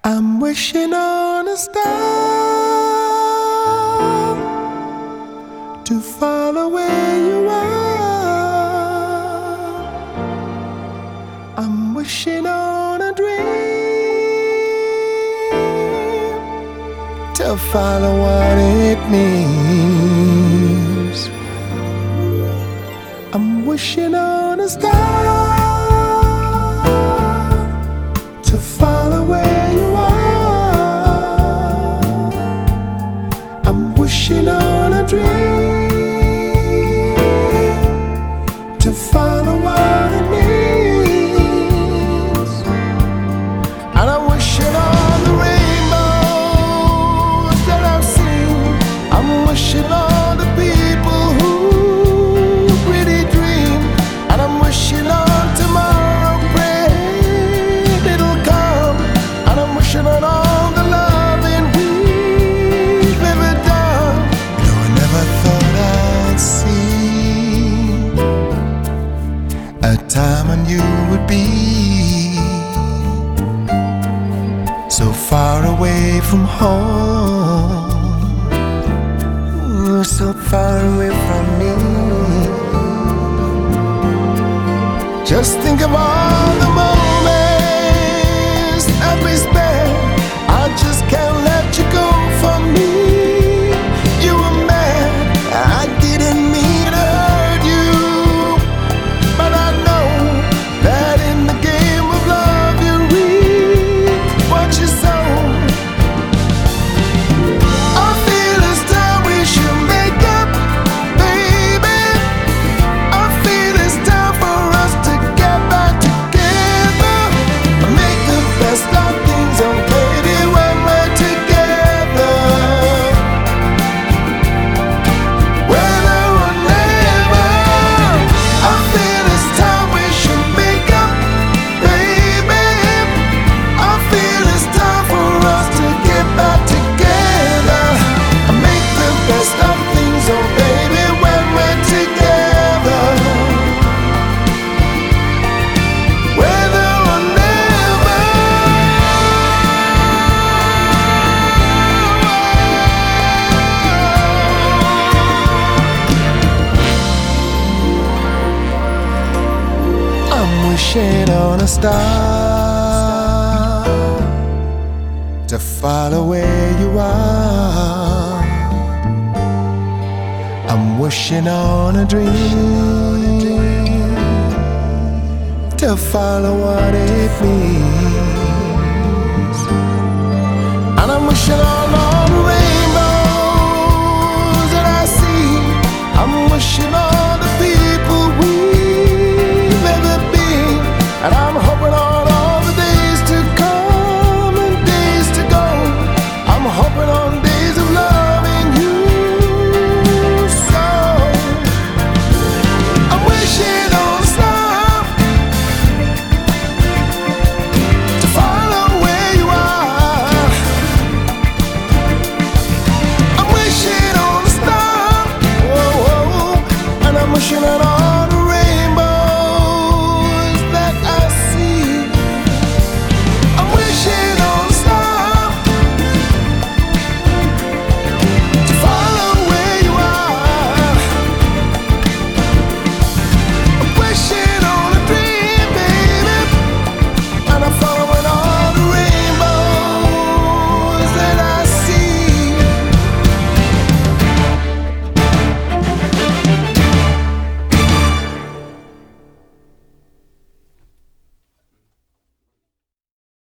I'm wishing on a star to follow where you are. I'm wishing on a dream to follow what it means. I'm wishing on a star to follow where you are. I'm wishing on a dream to follow what it means. And I'm wishing on the rainbows that I've seen. I'm wishing on the people who really dream. And I'm wishing on tomorrow, praying it'll come. And I'm wishing on all the loving we've ever done. You know, I never thought I'd see a time when you would be so far away from home, so far away from me. Just think of all the moments that we spent. I just can't let you go from me. You were mad, I didn't mean to hurt you, but I know that in the game of love you reap what you sow. I feel it's time we should make up, baby. I feel it's time for us to get back together. Make the best of things, oh baby, when we're together. Whether or never, I feel it's time we should make up, baby. I feel it's time for us to get back together. Make the best of things, oh baby, when we're together. Whether or never, I'm wishing on a star to follow where you are. I'm wishing on a dream to follow what it means. And I'm wishing